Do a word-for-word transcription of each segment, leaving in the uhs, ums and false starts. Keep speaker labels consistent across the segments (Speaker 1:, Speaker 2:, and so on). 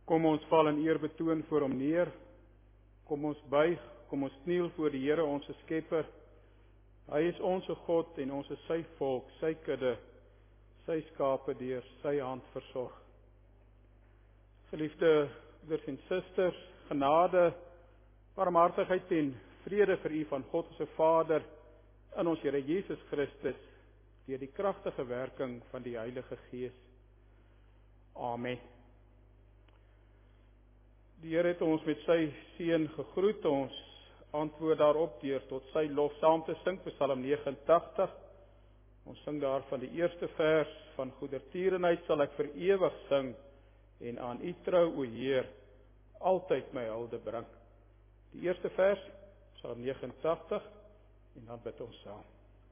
Speaker 1: Kom ons val in eer betoon voor hom neer. Kom ons buig, kom ons kniel voor die Here ons Skepper. Hy is ons God en ons is sy volk, sy kudde, sy skape deur sy hand versorg. Geliefde broeders en susters, genade, barmhartigheid en vrede vir u van God se Vader in ons Here Jesus Christus deur die kragtige werking van die Heilige Gees. Amen. Die Here het ons met sy seën gegroet, ons antwoord daarop deur tot sy lof saam te sing, Psalm negenentagtig. Ons sing daar van die eerste vers, van goedertierenheid sal ek vir ewig sing, en aan u trou, o Heer, altyd my hulde bring. Die eerste vers, Psalm negenentagtig, en dan bid ons saam.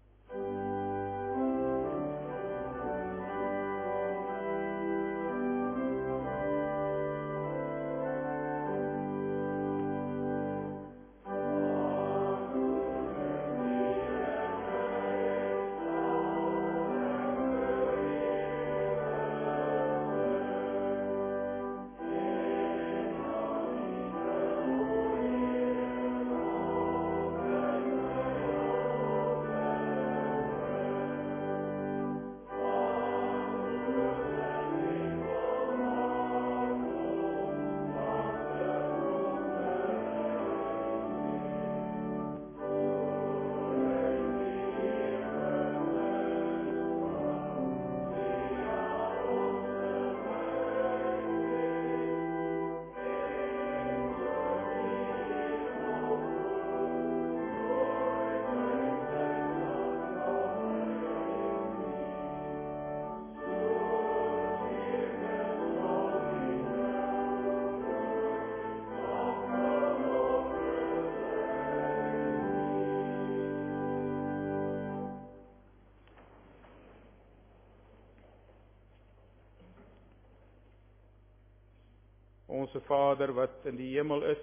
Speaker 1: Onse Vader wat in die hemel is,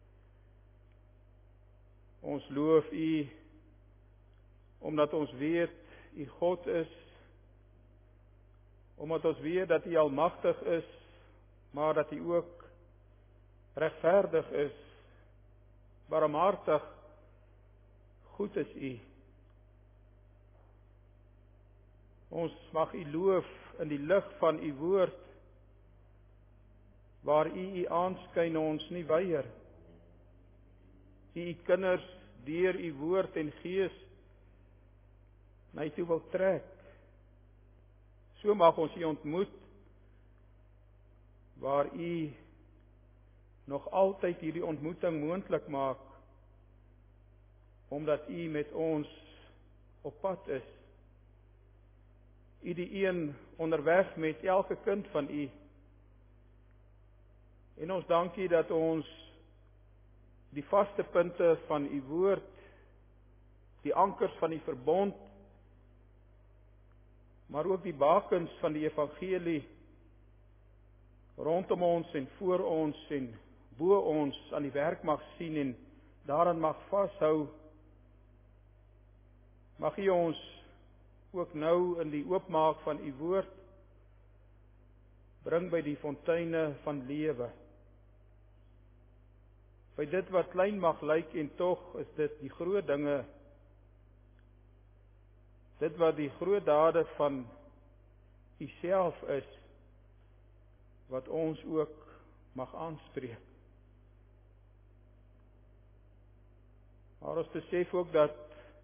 Speaker 1: ons loof u, omdat ons weet u God is, omdat ons weet dat u almagtig is, maar dat u ook regverdig is, barmhartig, goed is u. Ons mag u loof in die lig van u woord, waar u u aanskyn ons nie weier. U u kinders deur u woord en gees na u toe wil trek. So mag ons u ontmoet, waar u nog altyd hierdie ontmoeting moontlik maak, omdat u met ons op pad is. U die een onderweg met elke kind van u. En ons dank u dat ons die vaste punte van u woord, die ankers van die verbond, maar ook die bakens van die evangelie rondom ons en voor ons en bo ons aan die werk mag sien en daarin mag vashou. Mag u ons ook nou in die oopmaak van u woord bring by die fonteine van lewe. By dit wat klein mag lyk en tog is dit die groot dinge, dit wat die groot dade van u self is, wat ons ook mag aanspreek. Maar ons besef ook dat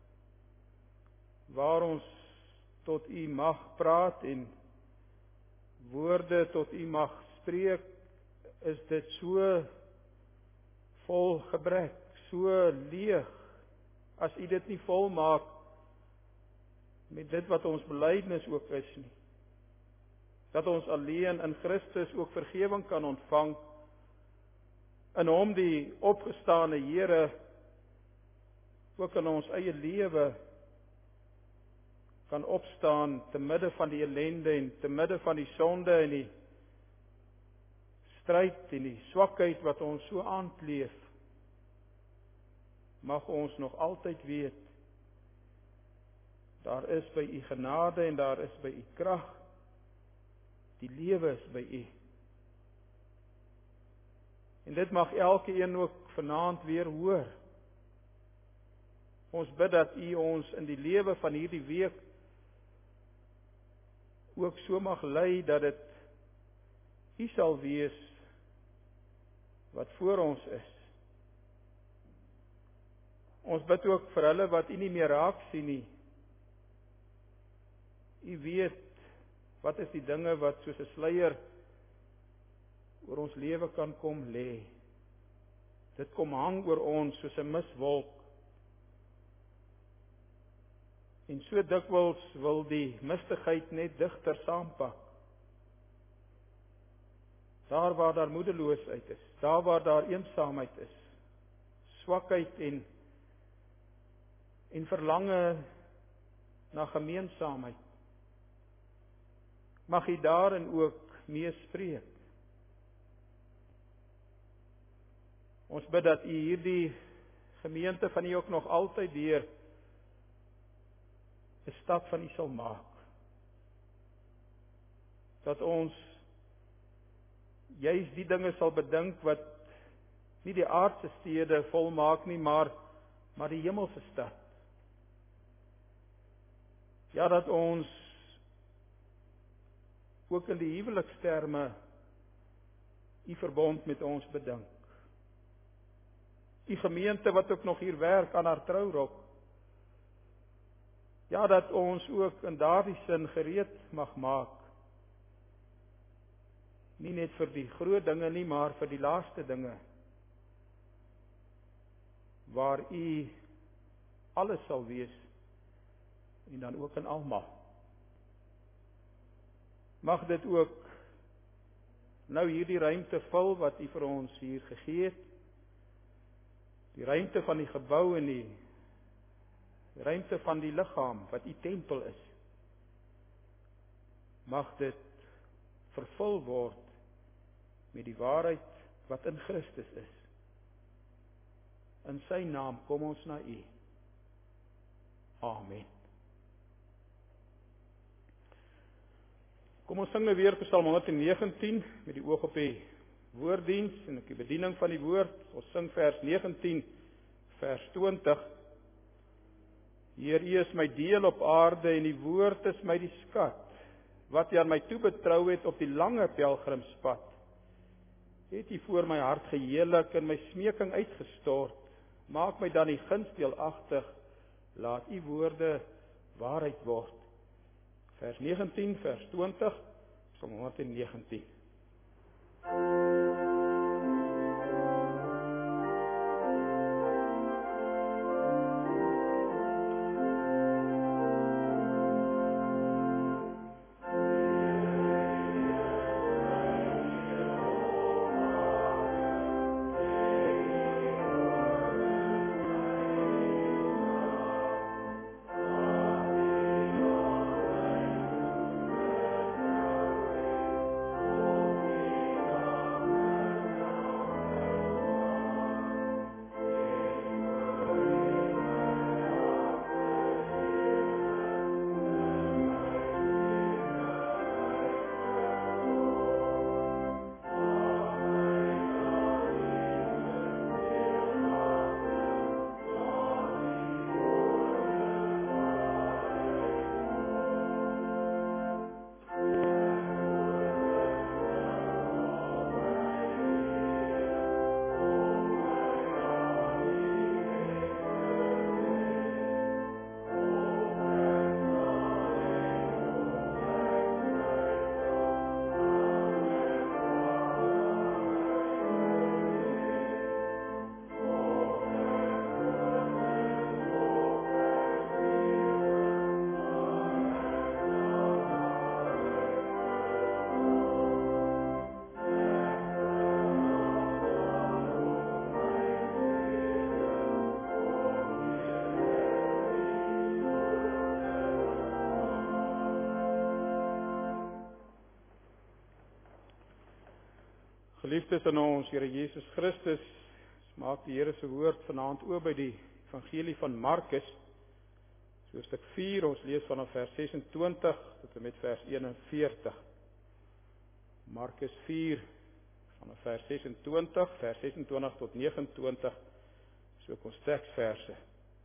Speaker 1: waar ons tot u mag praat en woorde tot u mag spreek, is dit so vol gebrek, so leeg, as u dit nie vol maak met dit wat ons belydenis ook is nie. Dat ons alleen in Christus ook vergewing kan ontvang, in hom die opgestane Here ook in ons eie lewe kan opstaan te midde van die ellende en te midde van die sonde en die stryd en die swakheid wat ons so aankleef. Mag ons nog altyd weet, daar is by u genade en daar is by u krag, die lewe is by u. En dit mag elke een ook vanaand weer hoor. Ons bid dat U ons in die lewe van hierdie week ook so mag lei dat dit U sal wees wat voor ons is. Ons bid ook vir hulle wat U nie meer raak sien nie. U weet wat is die dinge wat soos 'n sluier oor ons lewe kan kom lê. Dit kom hang oor ons soos 'n miswolk. En so dikwels wil die mistigheid net digter saampak. Daar waar daar moedeloosheid is, daar waar daar eensaamheid is, swakheid en en verlange na gemeensaamheid. Mag U daarin ook mee spreek. Ons bid dat U hierdie gemeente van U ook nog altyd weer 'n stad van U sal maak. Dat ons juis die dinge sal bedink wat nie die aardse stede volmaak nie, maar maar die hemelse stad. Ja, dat ons ook in die huweliksterme U verbond met ons bedink. U gemeente wat ook nog hier werk aan haar trourok. Ja, dat ons ook in daardie sin gereed mag maak. Nie net vir die groot dinge nie, maar vir die laaste dinge. Waar U alles sal wees en dan ook in almal. Mag dit ook nou hierdie ruimte vul wat U vir ons hier gegee het. Die ruimte van die gebou en die ruimte van die liggaam wat U tempel is. Mag dit vervul word met die waarheid wat in Christus is. In Sy naam kom ons na U. Amen. Kom ons sing nou weer Psalm honderd negentien met die oog op die woorddiens en ook die bediening van die woord. Ons sing vers negentien, vers twintig. Heer, U is my deel op aarde en die woord is my die skat, wat U aan my toebetrou het op die lange pelgrimspad. Het U voor my hart geheerlik en my smeking uitgestort. Maak my dan die guns deelagtig, laat U woorde waarheid word. Vers negentien, vers twintig, Psalm honderd negentien. Geliefdes in ons Here Jesus Christus, maak die Here se woord vanaand oop by die Evangelie van Markus, hoofstuk vier, ons lees vanaf vers sesentwintig tot en met vers eenenveertig. Markus vier, Vanaf vers ses en twintig, vers ses en twintig tot nege en twintig, so konteksverse.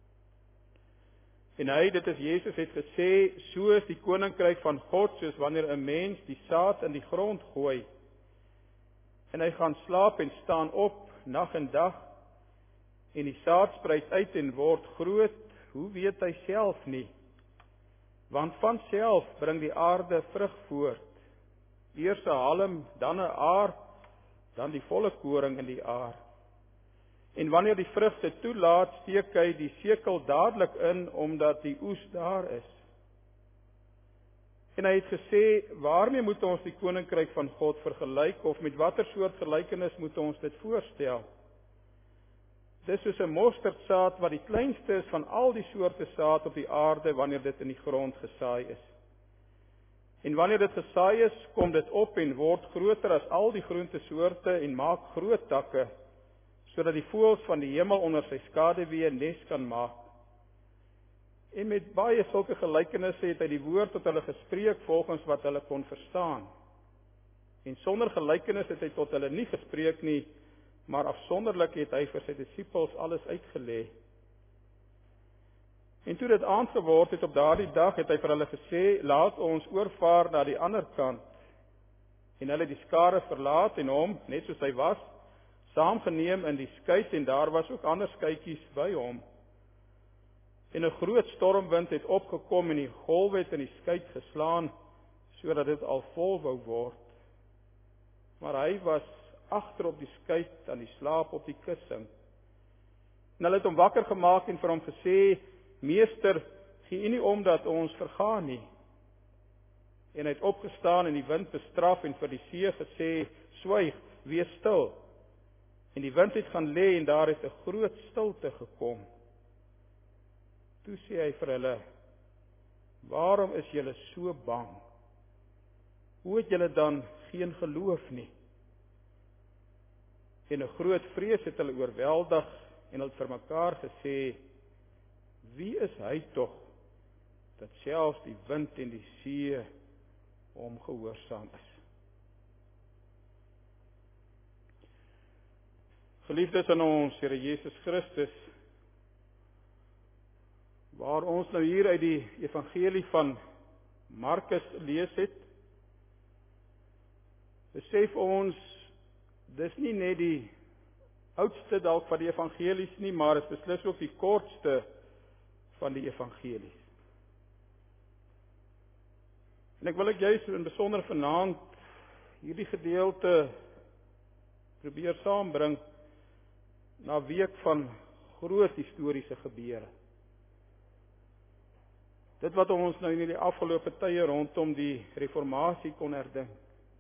Speaker 1: En hy, dit is Jezus, het gesê, so is die koninkryk van God, soos wanneer 'n mens die saad in die grond gooi, en hy gaan slaap en staan op, nag en dag, en die saad spruit uit en word groot, hoe weet hy self nie? Want van self bring die aarde vrug voort, eers 'n halm, dan 'n aar, dan die volle koring in die aar. En wanneer die vrugte toelaat, steek hy die sekel dadelik in, omdat die oes daar is. En hy het gesê, waarmee moet ons die koninkryk van God vergelyk, of met watter soort gelykenis moet ons dit voorstel? Dis soos 'n mosterdsaad wat die kleinste is van al die soorte saad op die aarde, wanneer dit in die grond gesaai is. En wanneer dit gesaai is, kom dit op en word groter as al die groentesoorte en maak groot takke, sodat die voëls van die hemel onder sy skaduwee nes kan maak. En met baie sulke gelykenisse het hy die woord tot hulle gespreek volgens wat hulle kon verstaan. En sonder gelykenis het hy tot hulle nie gespreek nie, maar afsonderlik het hy vir sy disippels alles uitgelê. En toe dit aand geword het op daardie dag, het hy vir hulle gesê, laat ons oorvaar na die ander kant. En hulle die skare verlaat en hom, net soos hy was, saamgeneem in die skuit, en daar was ook ander skuitjies by hom. En 'n groot stormwind het opgekom en die golwe het in die skuit geslaan, sodat dit al vol wou word. Maar hy was agter op die skuit aan die slaap op die kussing. En hulle het hom wakker gemaak en vir hom gesê, Meester, gee U nie om dat ons vergaan nie. En hy het opgestaan en die wind bestraf en vir die see gesê, swyg, wees stil. En die wind het gaan lê en daar het 'n groot stilte gekom. Toe sê hy vir hulle, waarom is julle so bang? Hoe het julle dan geen geloof nie? En 'n groot vrees het hulle oorweldig en hulle het vir mekaar gesê, wie is hy tog, dat selfs die wind en die see hom gehoorsaam is? Geliefdes in ons Here Jesus Christus, waar ons nou hier uit die evangelie van Markus lees het, besef ons, dis nie net die oudste dalk van die evangelies nie, maar is beslis ook die kortste van die evangelies. En ek wil ek juist in besonder vanaand hierdie gedeelte probeer saambring na 'n week van groot historiese gebeure. Dit wat ons nou in die afgelope tye rondom die reformatie kon herdink,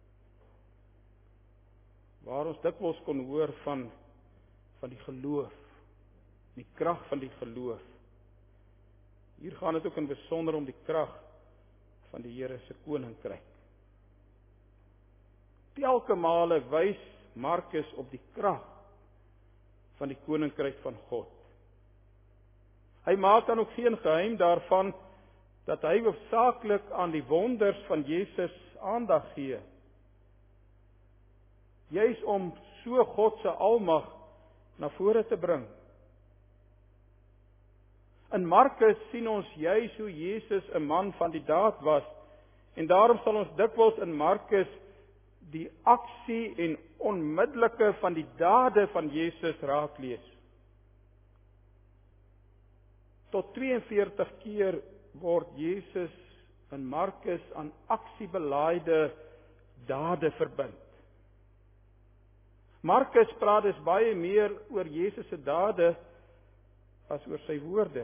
Speaker 1: waar ons dikwels kon hoor van, van die geloof, die krag van die geloof. Hier gaan dit ook in besonder om die krag van die Here se koninkryk. Telke male wys Markus op die krag van die koninkryk van God. Hy maak dan ook geen geheim daarvan dat hy hoofsaaklik aan die wonders van Jesus aandag gee. Juis om so God se almag na vore te bring. In Markus sien ons juis hoe Jesus 'n man van die daad was, en daarom sal ons dikwels in Markus die aksie en onmiddellike van die dade van Jesus raak lees. Tot twee en veertig keer word Jesus in Markus aan aksiebelaaide dade verbind. Markus praat dus baie meer oor Jesus se dade as oor sy woorde.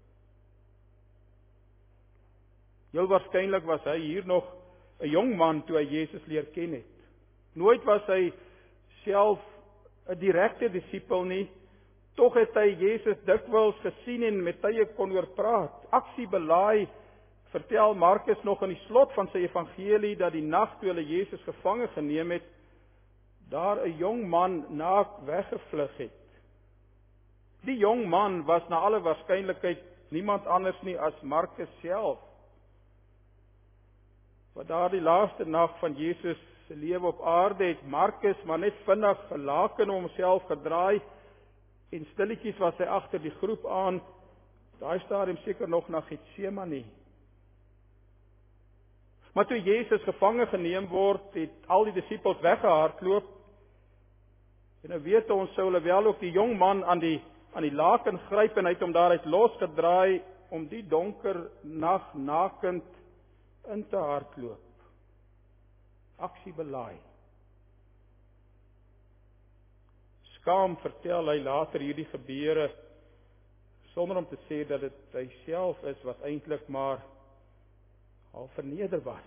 Speaker 1: Heel waarskynlik was hy hier nog 'n jong man toe hy Jesus leer ken het. Nooit was hy self 'n direkte disipel nie, tog het hy Jesus dikwels gesien en met tye kon oor praat. Aksiebelaai vertel Markus nog in die slot van sy evangelie dat die nag toe hulle Jesus gevange geneem het, daar 'n jong man naak weggevlug het. Die jong man was na alle waarskynlikheid niemand anders nie as Markus self, wat daar die laaste nag van Jesus sy lewe op aarde het Markus maar net vinnig gelaken om homself gedraai en stilletjies was hy agter die groep aan. Daai stadium seker nog na Getsemane. Maar toe Jesus gevange geneem word, het al die disippels weggehardloop. En nou weet ons sou hulle wel ook die jong man aan die aan die laken gryp en hy het hom daaruit losgedraai om die donker nag nakend in te hardloop. Aksie belaai. Skaam vertel hy later hierdie gebeure sonder om te sê dat dit hy self is wat eintlik maar al verneder was.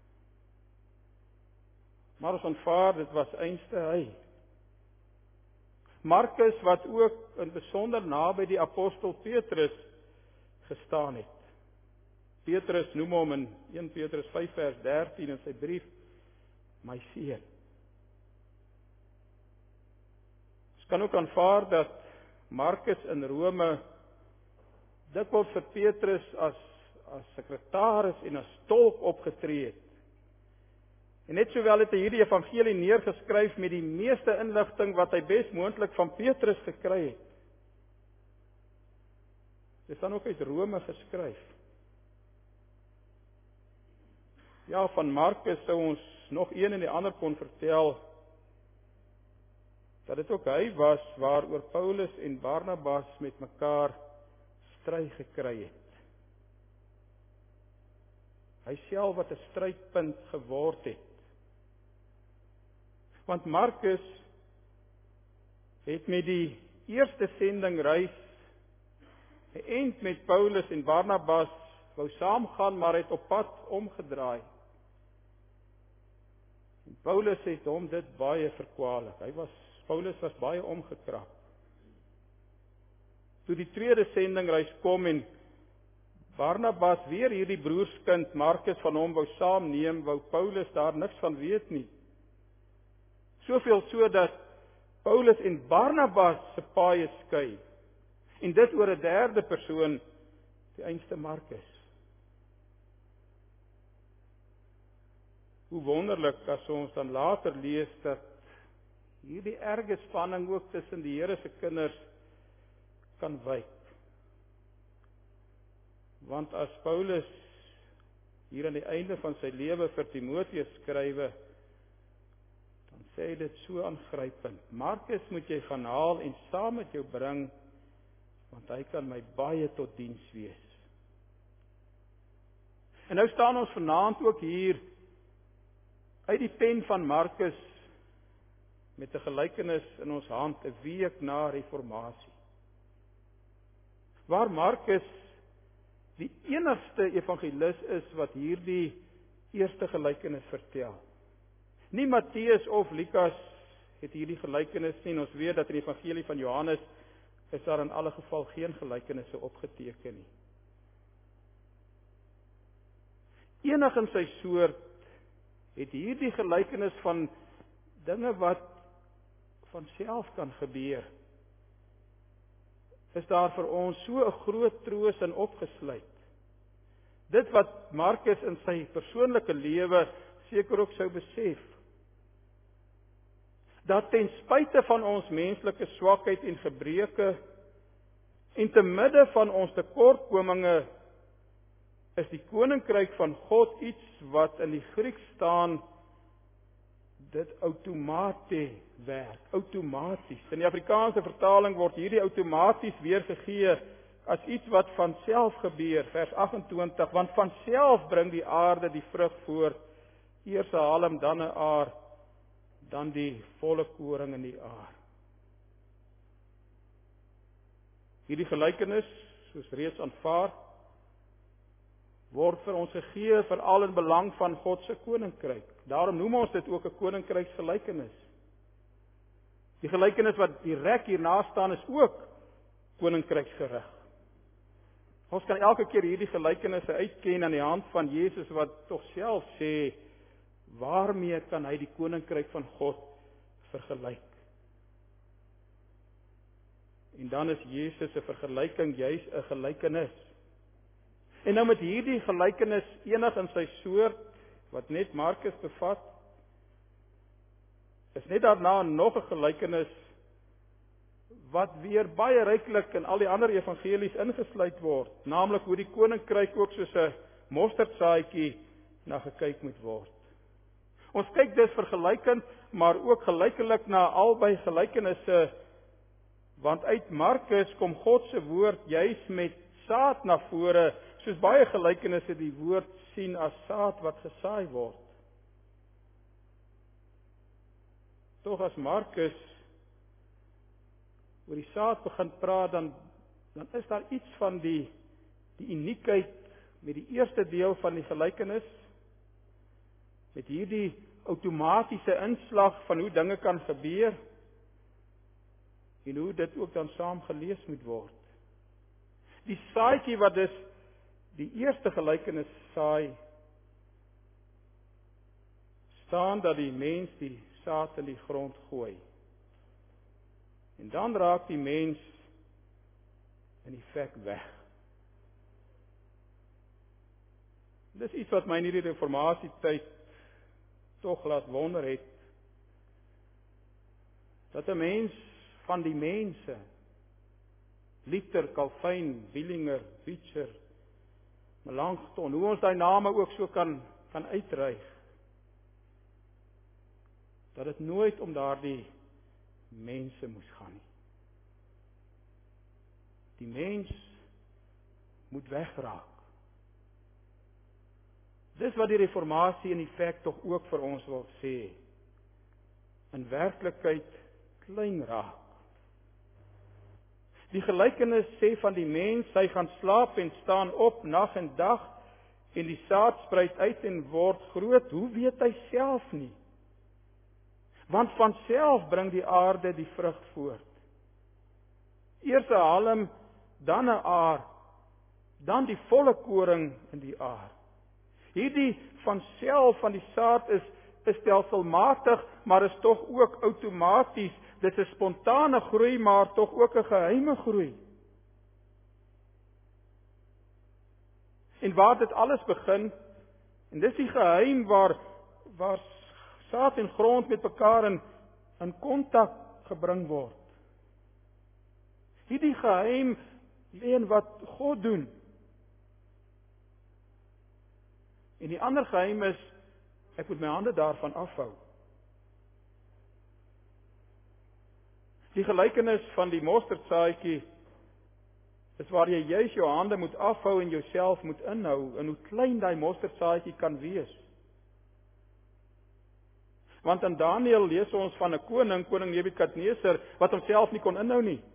Speaker 1: Maar ons aanvaar dit was einste hy. Markus wat ook in besonder naby die apostel Petrus gestaan het. Petrus noem hom in een Petrus vyf vers dertien in sy brief my seun. Ons kan ook aanvaar dat Markus in Rome dikwels vir Petrus as as sekretaris en as tolk opgetree het. En net sowel het hy hierdie evangelie neergeskryf met die meeste inligting wat hy bes moontlik van Petrus gekry het. Dit is dan ook uit Rome geskryf. Ja, van Markus sou ons nog een en die ander kon vertel, dat dit ook hy was waaroor Paulus en Barnabas met mekaar stry gekry het. Hy self wat 'n strydpunt geword het. Want Markus het met die eerste sendingreis geënt met Paulus en Barnabas wou saamgaan, maar het op pad omgedraai. En Paulus het hom dit baie verkwalik. Hy was Paulus was baie omgekrap. Toe die tweede sendingreis kom en Barnabas weer hierdie broerskind Markus van hom wou saamneem, wou Paulus daar niks van weet nie. Soveel so dat Paulus en Barnabas se paaie skei. En dit oor 'n derde persoon, die einste Markus. Hoe wonderlik as ons dan later lees dat hierdie erge spanning ook tussen die Here se kinders kan wyk. Want as Paulus hier aan die einde van sy lewe vir Timoteus skrywe, dan sê hy dit so aangrypend. Markus moet jy gaan haal en saam met jou bring, want hy kan my baie tot diens wees. En nou staan ons vanaand ook hier uit die pen van Markus met 'n gelykenis in ons hand 'n week na reformatie. Waar Markus die enigste evangelis is wat hierdie eerste gelykenis vertel. Nie Matteus of Lukas het hierdie gelykenis nie. Ons weet dat in die evangelie van Johannes is daar in alle geval geen gelykenisse opgeteken nie. Enig in sy soort het hierdie gelykenis van dinge wat van self kan gebeur, is daar vir ons so 'n groot troos in opgesluit. Dit wat Markus in sy persoonlike lewe seker ook sou besef, dat ten spyte van ons menslike swakheid en gebreke en te midde van ons tekortkominge is die koninkryk van God iets wat in die Grieks staan dit outomate werk, outomaties. In die Afrikaanse vertaling word hierdie outomaties weergegee as iets wat van self gebeur, vers agt en twintig, want van self bring die aarde die vrug voort, eers 'n halm, dan 'n aar, dan die volle koring in die aar. Hierdie gelykenis, soos reeds aanvaar, word vir ons gegee veral in belang van God se koninkryk. Daarom noem ons dit ook 'n koninkryksgelykenis. Die gelykenis wat direk hierna staan is ook koninkryksgerig. Ons kan elke keer hierdie gelykenisse uitken aan die hand van Jesus wat tog self sê, waarmee kan hy die koninkryk van God vergelyk? En dan is Jesus se vergelyking juis 'n gelykenis. En nou met hierdie gelykenis enig in sy soort, wat net Markus bevat, is net daarna nog 'n gelykenis wat weer baie ryklik in al die ander evangelies ingesluit word, naamlik hoe die koninkryk ook soos 'n mosterdsaadjie na gekyk moet word. Ons kyk dus vergelykend, maar ook gelykelik na albei gelykenisse, want uit Markus kom God se woord juis met saad na vore, soos baie gelykenisse die woord sien as saad wat gesaai word. Tog as Markus oor die saad begin praat, dan, dan is daar iets van die, die uniekheid met die eerste deel van die gelykenis, met hierdie outomatiese inslag van hoe dinge kan gebeur, en hoe dit ook dan saam gelees moet word. Die saadjie wat dus die eerste gelykenis saai, staan dat die mens die saad in die grond gooi. En dan raak die mens in effek weg. Dis iets wat my in hierdie reformasietyd tog laat wonder het, dat 'n mens van die mense, Luther, Calvin, Willinger, Witcher, Melanchthon, hoe ons daai name ook so kan, kan uitreig, dat dit nooit om daardie mense moes gaan nie. Die mens moet wegraak. Dis wat die reformatie in effek tog ook vir ons wil sê. In werklikheid klein raak. Die gelykenis sê van die mens, hy gaan slaap en staan op nag en dag, en die saad spruit uit en word groot. Hoe weet hy self nie? Want van self bring die aarde die vrug voort. Eers 'n halm, dan 'n aar, dan die volle koring in die aar. Hierdie van self van die saad is, is stelselmatig, maar is tog ook outomaties. Dit is 'n spontane groei, maar tog ook 'n geheime groei. En waar dit alles begin, en dis die geheim waar, waar saad en grond met mekaar in, in kontak gebring word. Hierdie geheim lê in wat God doen. En die ander geheim is, ek moet my hande daarvan afhou. Die gelykenis van die mosterdsaadjie is waar jy juis jou hande moet afhou en jouself moet inhou, en hoe klein daai mosterdsaadjie kan wees. Want in Daniël lees ons van 'n koning, koning Nebukadneser, wat homself nie kon inhou nie.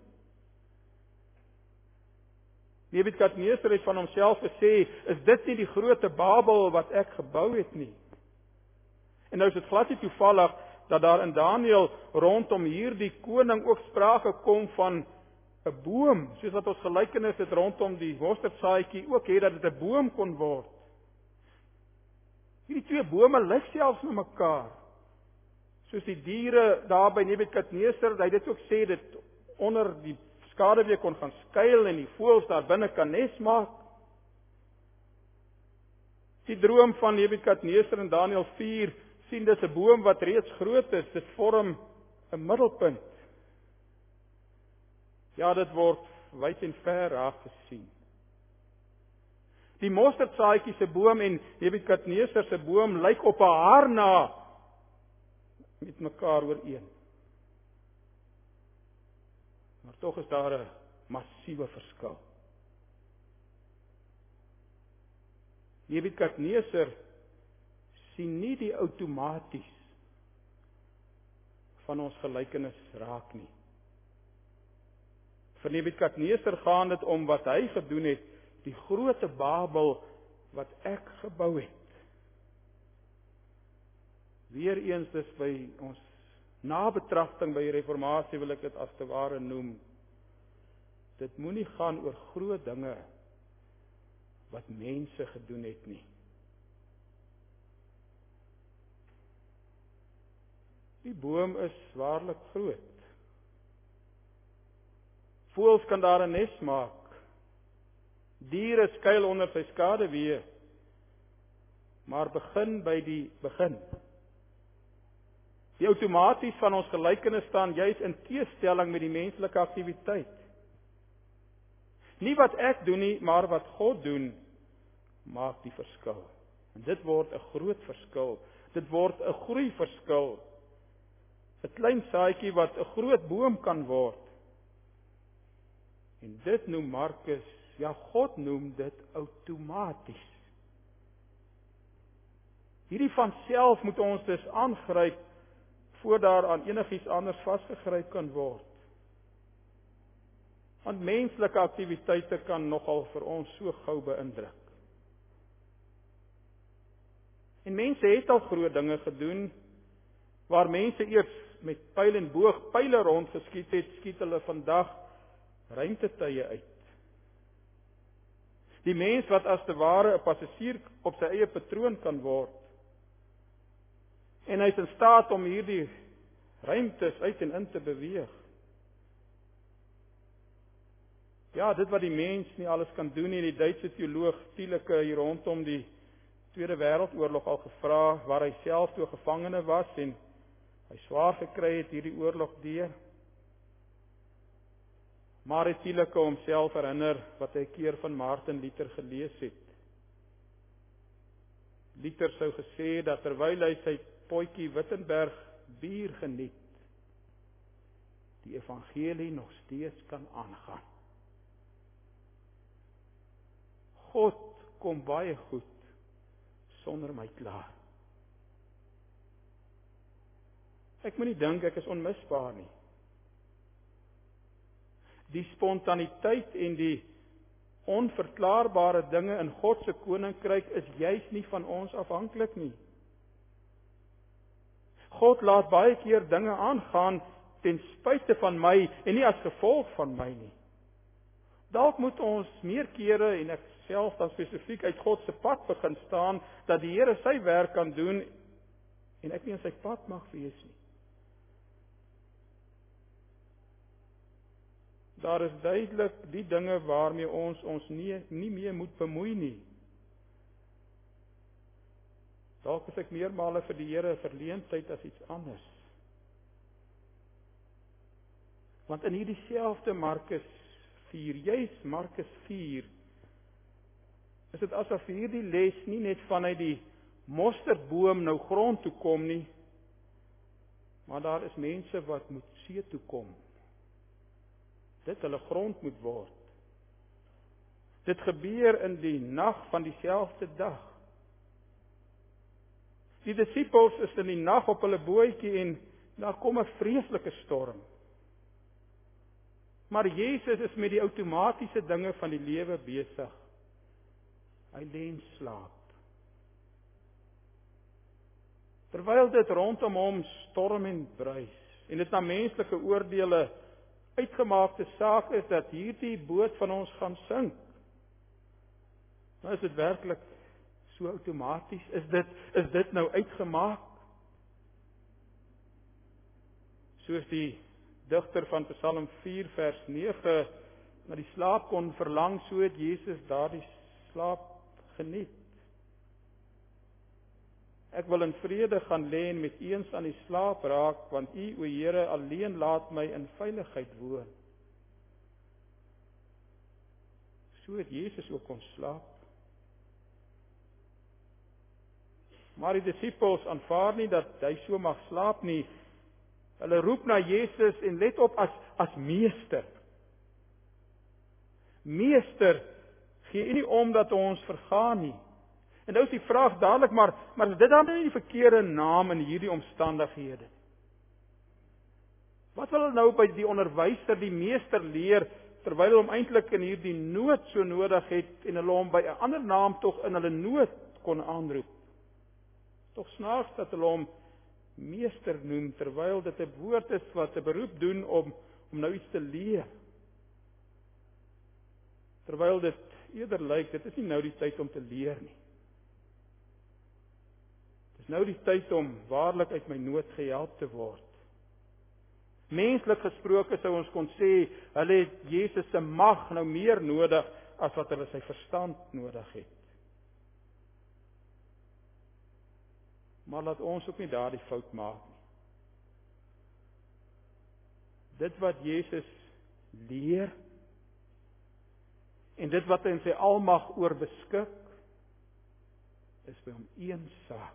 Speaker 1: Nebukadneser het van homself gesê, is dit nie die groote Babel wat ek gebou het nie? En nou is dit glad nie toevallig dat daar in Daniël rondom hierdie koning ook sprake kom van 'n boom, soos wat ons gelykenis het rondom die mosterdsaadjie ook het, dat dit 'n boom kon word. Hierdie twee bome lyk selfs na mekaar. Soos die diere daar by Nebukadneser, hy dit ook sê, dit onder die skaduwee kon gaan skuil en die voëls daar binne kan nes maak. Die droom van Nebukadneser in Daniël vier sien dis 'n boom wat reeds groot is, dit vorm 'n middelpunt. Ja, dit word wyd en ver raak gesien. Die mosterdsaadjie se boom en Nebukadneser se boom lyk op 'n haar na met mekaar ooreen. Maar tog is daar 'n massiewe verskil. Nebukadneser sien nie die outomaties van ons gelykenis raak nie. Vir Nebukadneser gaan dit om wat hy gedoen het, die groote Babel wat ek gebou het. Weereens dis by ons nabetragting by die reformatie wil ek dit as te ware noem. Dit moenie gaan oor groot dinge wat mense gedoen het nie. Die boom is waarlik groot. Voëls kan daar 'n nes maak. Diere skuil onder sy skaduwee. Maar begin by die begin. Die outomaties van ons gelykenis staan juis in teestelling met die menslike aktiwiteit. Nie wat ek doen nie, maar wat God doen, maak die verskil. En dit word 'n groot verskil. Dit word 'n groeiverskil. 'n Klein saadjie wat 'n groot boom kan word. En dit noem Markus, ja God noem dit outomaties. Hierdie van self moet ons dus aangryp voor daar aan enigiets anders vasgegryp kan word. Want menslike aktiwiteite kan nogal vir ons so gou beïndruk. En mense het al groot dinge gedoen, waar mense eers met pyl en boog pyle rondgeskiet het, skiet hulle vandag ruimtetye uit. Die mens wat as te ware 'n passasier op sy eie patroon kan word, en hy is in staat om hierdie ruimtes uit en in te beweeg. Ja, dit wat die mens nie alles kan doen nie, die Duitse teoloog Thielke hier rondom die Tweede Wêreldoorlog al gevra, waar hy self toe gevangene was en hy swaar gekry het hierdie oorlog deur. Maar het Thielke homself herinner wat hy 'n keer van Martin Luther gelees het. Luther sou gesê dat terwyl hy sy potjie Wittenberg bier geniet, die evangelie nog steeds kan aangaan. God kom baie goed sonder my klaar. Ek moet nie dink ek is onmisbaar nie. Die spontaniteit en die onverklaarbare dinge in God se koninkryk is juis nie van ons afhanklik nie. God laat baie keer dinge aangaan ten spyte van my en nie as gevolg van my nie. Dalk moet ons meer kere, en ek self dan spesifiek uit God se pad begin staan, dat die Here sy werk kan doen en ek nie in sy pad mag wees nie. Daar is duidelik die dinge waarmee ons ons nie, nie meer moet bemoei nie. Dalk is ek meermale vir die Here verleentheid as iets anders. Want in hierdie selfde Markus vier, juis Markus vier, is dit asof hierdie les nie net vanuit die mosterdboom nou grond toe kom nie, maar daar is mense wat moet see toe kom. Dit hulle grond moet word. Dit gebeur in die nag van dieselfde dag. Die disippels is in die nag op hulle bootjie en daar kom 'n vreeslike storm. Maar Jesus is met die outomatiese dinge van die lewe besig. Hy lê en slaap. Terwyl dit rondom hom storm en bruis en dit na menslike oordeele uitgemaakte saak is dat hierdie boot van ons gaan sink. Nou is dit werklik so outomaties? Is dit is dit nou uitgemaak? Soos die digter van Psalm vier vers nege na die slaap kon verlang, so het Jesus daardie slaap geniet. Ek wil in vrede gaan lê en met eens aan die slaap raak, want U, o Here, alleen laat my in veiligheid woon. So het Jesus ook kon slaap. Maar die disippels aanvaar nie dat hy so mag slaap nie. Hulle roep na Jesus en let op as as meester. Meester, gee U nie om dat ons vergaan nie. En nou is die vraag dadelik, maar, maar is dit dan nou nie die verkeerde naam in hierdie omstandighede? Wat wil hulle nou by die onderwyser, die meester leer, terwyl hulle hom eintlik in hierdie nood so nodig het, en hulle hom by 'n ander naam tog in hulle nood kon aanroep? Tog snaaks dat hulle hom meester noem, terwyl dit 'n woord is wat 'n beroep doen om, om nou iets te leer. Terwyl dit eerder lyk, dit is nie nou die tyd om te leer nie. Dit is nou die tyd om waarlik uit my nood gehelp te word. Menslik gesproke sou ons kon sê, hulle het Jesus se mag nou meer nodig as wat hulle sy verstand nodig het. Maar laat ons ook nie daardie fout maak nie. dit wat Jesus leer en dit wat hy in sy almag oor beskik, is by hom een saak.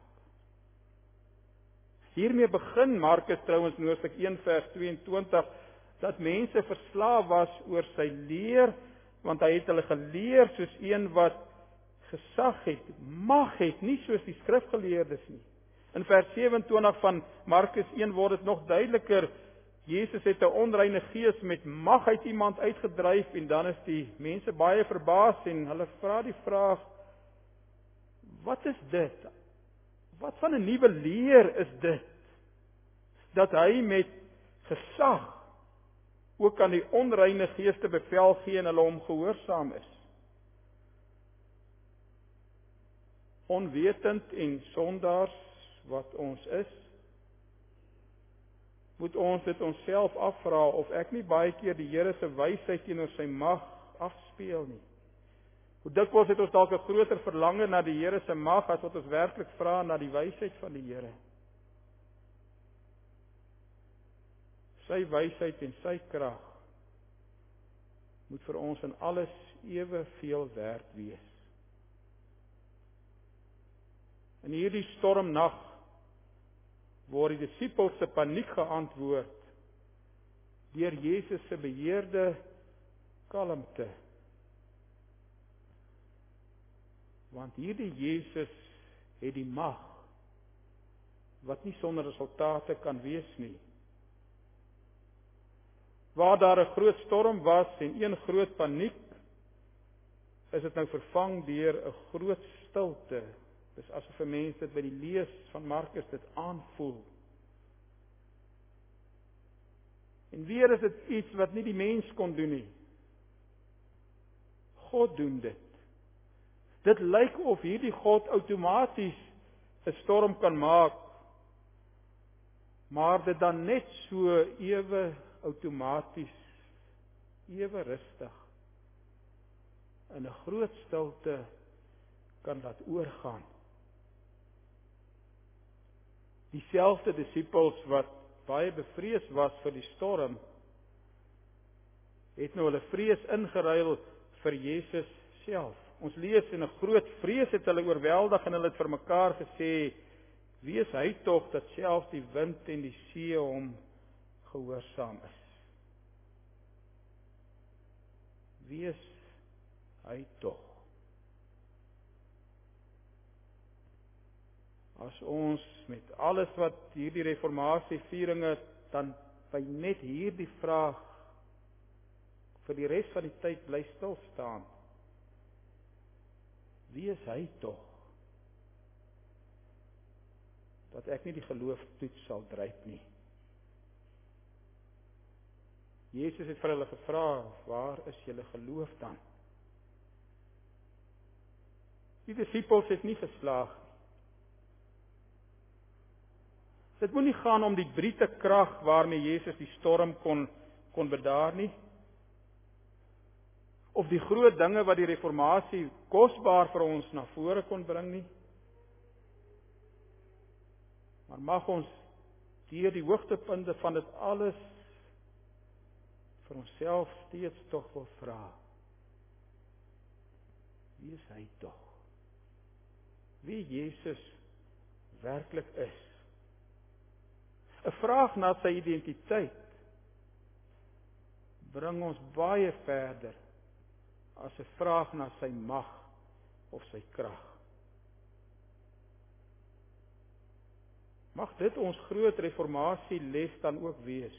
Speaker 1: Hiermee begin Markus trouens in hoofstuk een vers tweeëntwintig, dat mense verslaaf was oor sy leer, want hy het hulle geleer soos een wat gesag het, mag het, nie soos die skrifgeleerdes nie. In vers sewe-en-twintig van Markus een word dit nog duideliker, Jesus het 'n onreine gees met mag uit iemand uitgedryf, en dan is die mense baie verbaas, en hulle vra die vraag, wat is dit? Wat van 'n nuwe leer is dit? Dat hy met gesag ook aan die onreine geeste bevel gee en hulle hom gehoorsaam is. Onwetend en sondaars wat ons is, moet ons dit onsself afvra of ek nie baie keer die Here se wysheid teenoor sy mag afspeel nie. Hoe dikwels het ons dalk 'n groter verlange na die Here se mag as wat ons werklik vra na die wysheid van die Here. Sy wysheid en sy krag moet vir ons in alles ewe veel werd wees. In hierdie stormnag word die disippels se paniek geantwoord deur Jesus se beheerde kalmte. Want hierdie Jesus het die mag wat nie sonder resultate kan wees nie. Waar daar 'n groot storm was en een groot paniek, is dit nou vervang deur 'n groot stilte. Dis asof 'n mens dit by die lees van Markus dit aanvoel. En weer is dit iets wat nie die mens kon doen nie. God doen dit. Dit lyk of hierdie God outomaties 'n storm kan maak, maar dit dan net so ewe outomaties, ewe rustig, in 'n groot stilte kan laat oorgaan. Dieselfde disippels wat baie bevrees was vir die storm, het nou hulle vrees ingeruil vir Jesus self. Ons lees en 'n groot vrees het hulle oorweldig en hulle het vir mekaar gesê, wie is hy tog dat selfs die wind en die see hom gehoorsaam is? Wie is hy tog? As ons met alles wat hierdie reformasievieringe dan by net hierdie vraag vir die res van die tyd bly stil staan. Wie is hy tog? Dat ek nie die geloof toets sal dryp nie. Jesus het vir hulle gevra, waar is julle geloof dan? Die disippels het nie geslaag nie. Dit moet nie gaan om die Briete krag waarmee Jesus die storm kon, kon bedaar nie. Of die groot dinge wat die reformatie kosbaar vir ons na vore kon bring nie. Maar mag ons deur die hoogtepunte van dit alles vir onsself steeds tog wil vra. Wie is hy tog? Wie Jesus werklik is? 'n Vraag na sy identiteit bring ons baie verder as 'n vraag na sy mag of sy krag. Mag dit ons groot reformatie les dan ook wees.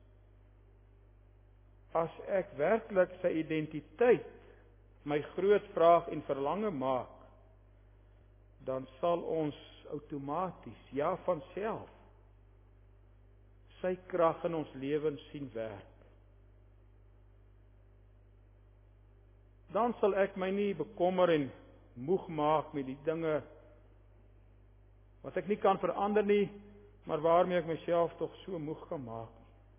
Speaker 1: As ek werklik sy identiteit my groot vraag en verlange maak, dan sal ons outomaties, ja van self, sy krag in ons lewens sien werk. Dan sal ek my nie bekommer en moeg maak met die dinge wat ek nie kan verander nie, maar waarmee ek myself tog so moeg kan maak.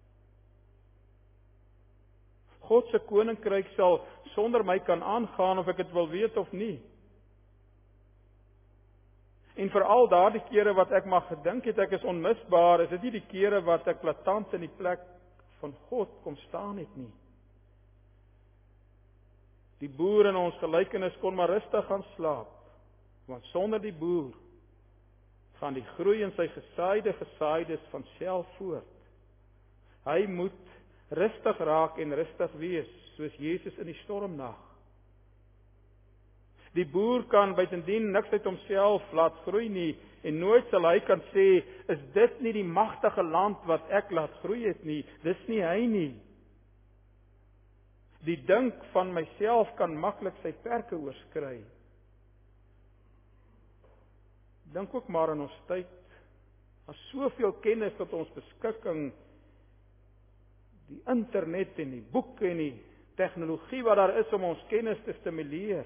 Speaker 1: God se koninkryk sal sonder my kan aangaan of ek dit wil weet of nie. En vir al daardie kere wat ek mag gedink het ek is onmisbaar, is dit nie die kere wat ek platant in die plek van God kom staan het nie. Die boer in ons gelykenis kon maar rustig gaan slaap, want sonder die boer gaan die groei in sy gesaaide gesaaides van self voort. Hy moet rustig raak en rustig wees, soos Jesus in die stormnag. Die boer kan buitendien niks uit homself laat groei nie, en nooit sal hy kan sê, is dit nie die magtige land wat ek laat groei het nie, dis nie hy nie. Die dink van myself kan maklik sy perke oorskry. Dink ook maar aan ons tyd, as soveel kennis tot ons beskikking, die internet en die boeke en die tegnologie wat daar is om ons kennis te stimuleer.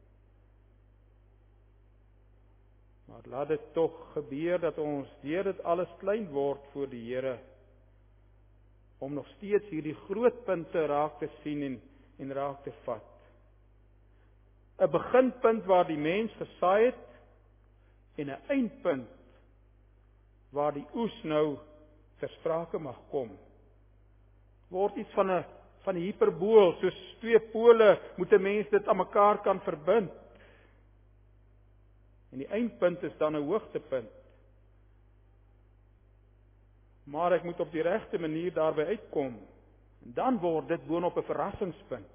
Speaker 1: Maar laat dit tog gebeur dat ons deur dit alles klein word voor die Here, om nog steeds hierdie groot punte raak te sien en, en raak te vat. 'n Beginpunt waar die mens gesaai het, en 'n eindpunt waar die oes nou ter sprake mag kom. Word iets van 'n van 'n hiperbool, soos twee pole moet 'n mens dit aan mekaar kan verbind. En die eindpunt is dan 'n hoogtepunt. Maar ek moet op die regte manier daarby uitkom. En dan word dit boonop 'n verrassingspunt.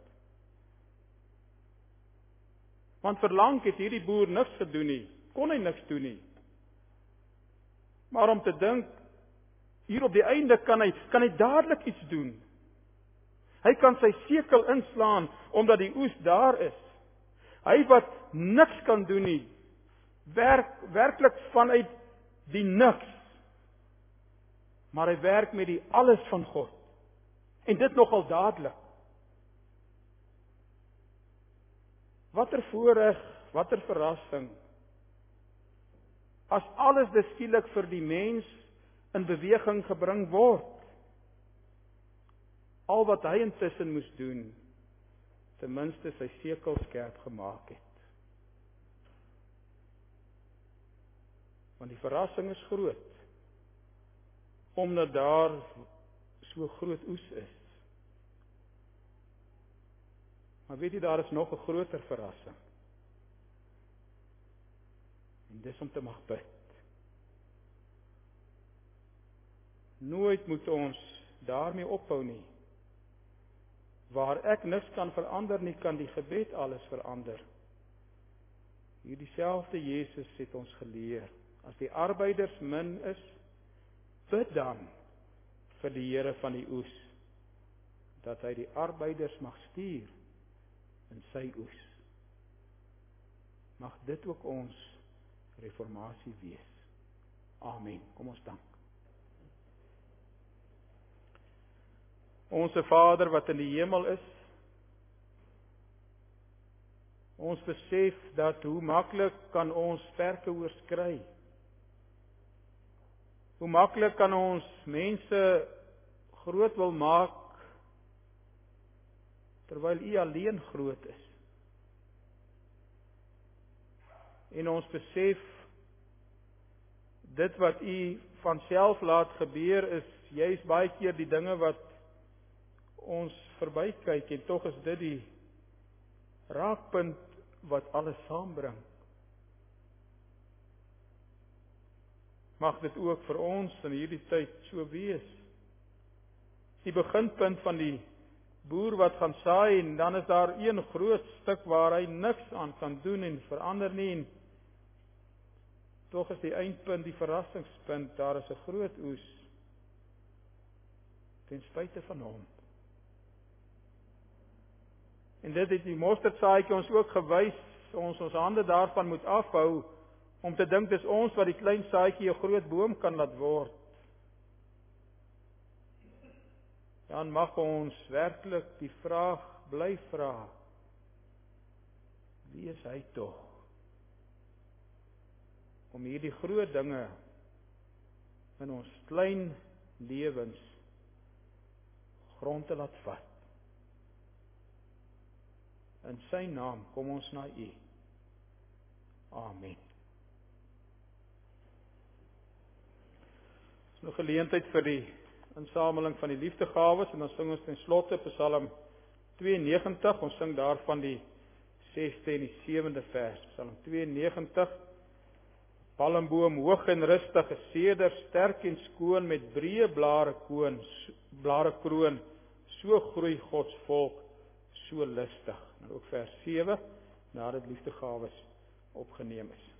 Speaker 1: Want verlang het hierdie boer niks gedoen nie, kon hy niks doen nie. Maar om te dink, hier op die einde kan hy, kan hy dadelik iets doen. Hy kan sy sekel inslaan, omdat die oes daar is. Hy wat niks kan doen nie, werk werklik vanuit die niks. Maar hy werk met die alles van God. En dit nogal dadelik. Watter voorreg, watter verrassing. As alles skielik vir die mens in beweging gebring word. Al wat hy intussen moes doen, ten minste sy sekel skerp gemaak het. Want die verrassing is groot, omdat daar so groot oes is. Maar weet jy, daar is nog 'n groter verrassing. En dis om te mag bid. Nooit moet ons daarmee ophou nie. Waar ek niks kan verander nie, kan die gebed alles verander. Hierdie selfde Jesus het ons geleer, as die arbeiders min is, bid dan vir die Here van die oes, dat hy die arbeiders mag stuur in sy oes. Mag dit ook ons reformatie wees. Amen. Kom ons dank. Onse Vader wat in die hemel is, ons besef dat hoe maklik kan ons perke oorskry. Hoe maklik kan ons mense groot wil maak, terwyl U alleen groot is. En ons besef, dit wat U van self laat gebeur is, juis baie keer die dinge wat ons verbykyk, en tog is dit die raakpunt wat alles saambring. Mag dit ook vir ons in hierdie tyd so wees. Die beginpunt van die boer wat gaan saai, en dan is daar een groot stuk waar hy niks aan kan doen en verander nie, en tog is die eindpunt, die verrassingspunt, daar is 'n groot oes, ten spyte van hom. En dit het die mosterdsaadjie ons ook gewys, ons ons hande daarvan moet afhou, om te dink dis ons wat die klein saadjie 'n groot boom kan laat word. Dan mag ons werklik die vraag bly vra, wie is hy tog? Om hierdie groot dinge in ons klein lewens grond te laat vat. In sy naam kom ons na U. Amen. Dis nog geleentheid vir die insameling van die liefdegawes, en dan sing ons ten slotte Psalm tweeënnegentig, ons sing daarvan die sesde en die sewende vers, Psalm tweeënnegentig, palmboom hoog en rustig, 'n seder sterk en skoon met breë blare kroon, blare kroon, so groei Gods volk, so lustig. En ook vers sewe, nadat liefdegawes opgeneem is.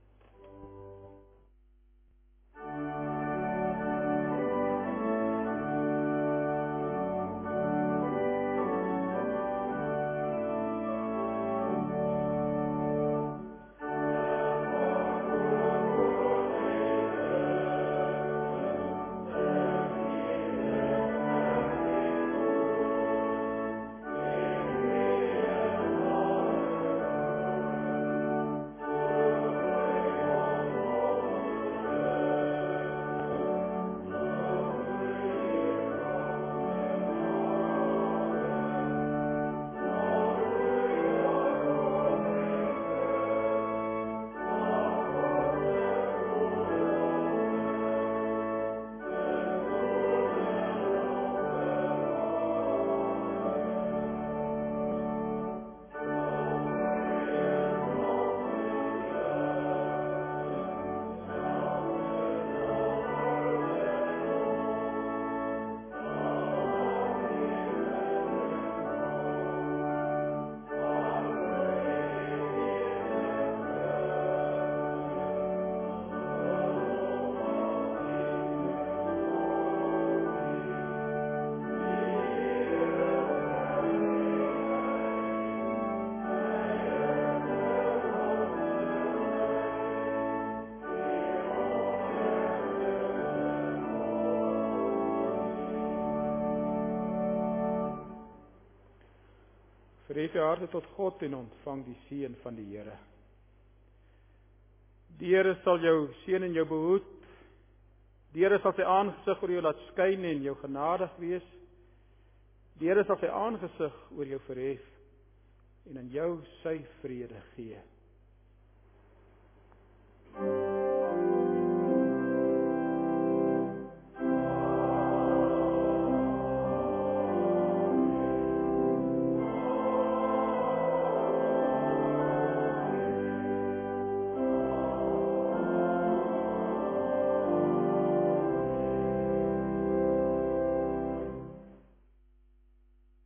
Speaker 1: Verhef jou harte tot God en ontvang die seën van die Here. Die Here sal jou seën en jou behoed. Die Here sal sy aangesig oor jou laat skyn en jou genadig wees. Die Here sal sy aangesig oor jou verhef en aan jou sy vrede gee.